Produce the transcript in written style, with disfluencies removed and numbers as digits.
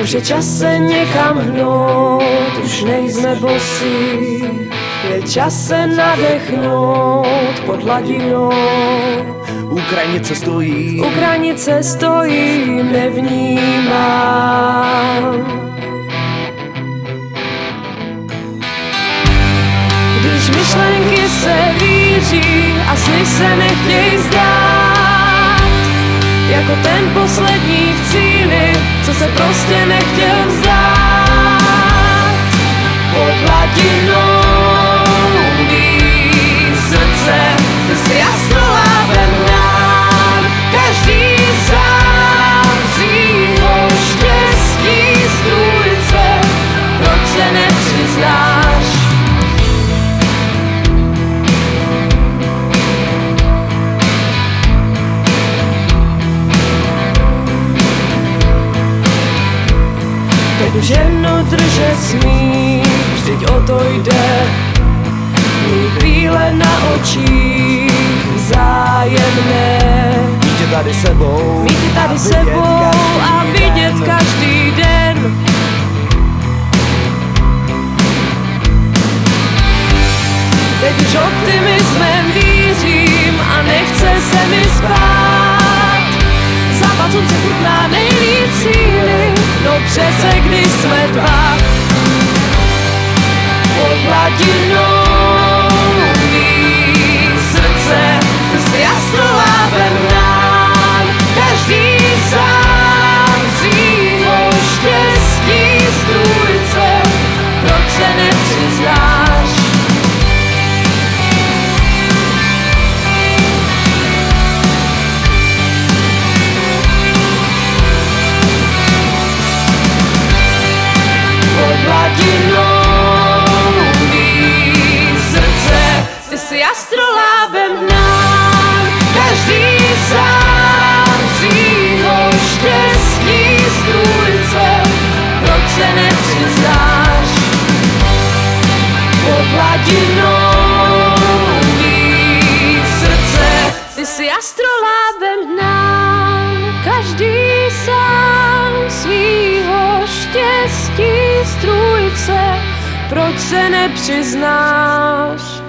Už je čas se někam hnout, už nejsme bosí. Je čas se nadechnout pod hladinou. U kranice stojím, nevnímám. Když myšlenky se víří a sny se nechtěj zdát, jako ten poslední v cíli, co se prostě nechtěl vzdát. Pod hladinou mý srdce, ty jsi jasnolábem nám, každý sám svýho štěstí strůjce, proč se nepřiznáš? Teď už jedno držet smí, vždyť o to jde. Mít brýle na očích, vzájemné. Mít tě tady sebou a vidět každý den. Teď už optimismem vířím a nechce se mi spát. Západ slunce chutná nejvíc síly, no přece když jsme dva. Pod hladinou mý srdce, ty jsi jasnolábem nám, každý sám svýho štěstí strůjce, proč se nepřiznáš? Pod hladinou mý srdce, ty jsi astrolábem nám, každý sám svýho štěstí strůjce, proč se nepřiznáš? Pod hladinou mý srdce, ty jsi astrolábem nám, každý sám svýho štěstí strůjce, proč se nepřiznáš?